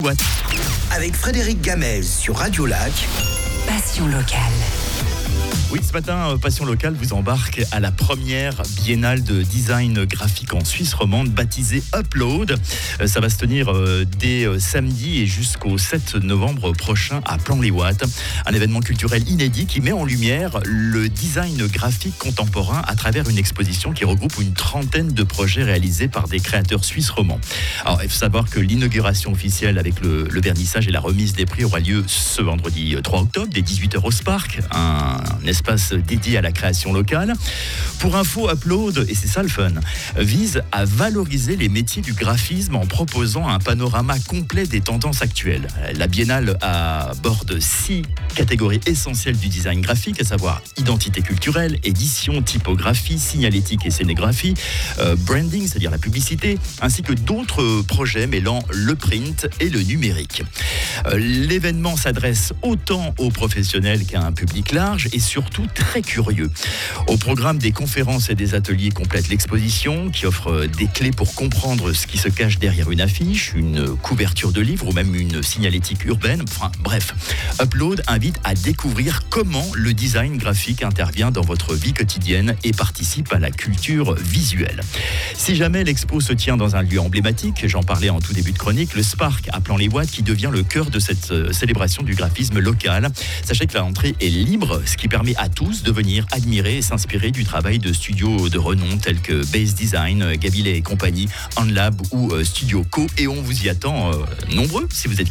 What Avec Frédéric Gamez sur Radio Lac. Passion locale. Oui, ce matin, Passion Locale vous embarque à la première biennale de design graphique en Suisse romande baptisée Upload. Ça va se tenir dès samedi et jusqu'au 7 novembre prochain à Plan-les-Ouates. Un événement culturel inédit qui met en lumière le design graphique contemporain à travers une exposition qui regroupe une trentaine de projets réalisés par des créateurs suisses romands. Alors, il faut savoir que l'inauguration officielle avec le vernissage et la remise des prix aura lieu ce vendredi 3 octobre dès 18h au Spark, un espace dédié à la création locale. Pour info, Upload, et c'est ça le fun, vise à valoriser les métiers du graphisme en proposant un panorama complet des tendances actuelles. La biennale aborde 6 catégories essentielles du design graphique, à savoir identité culturelle, édition, typographie, signalétique et scénographie, branding, c'est-à-dire la publicité, ainsi que d'autres projets mêlant le print et le numérique. L'événement s'adresse autant aux professionnels qu'à un public large et surtout très curieux. Au programme, des conférences et des ateliers complètent l'exposition qui offre des clés pour comprendre ce qui se cache derrière une affiche, une couverture de livre ou même une signalétique urbaine. Enfin bref, Upload invite à découvrir comment le design graphique intervient dans votre vie quotidienne et participe à la culture visuelle. Si jamais l'expo se tient dans un lieu emblématique, j'en parlais en tout début de chronique, le Spark à Plan-les-Ouates qui devient le cœur de cette célébration du graphisme local. Sachez que l'entrée est libre, ce qui permet à tous de venir admirer et s'inspirer du travail de studios de renom tels que Base Design, Gabillet et compagnie, Unlab ou Studio Co. Et on vous y attend nombreux si vous êtes